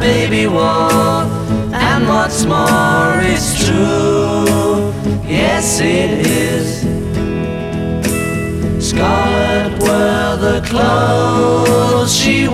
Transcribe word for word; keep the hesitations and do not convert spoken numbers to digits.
baby wore. And what's more, it's true. Yes, it is. Scarlet were the clothes she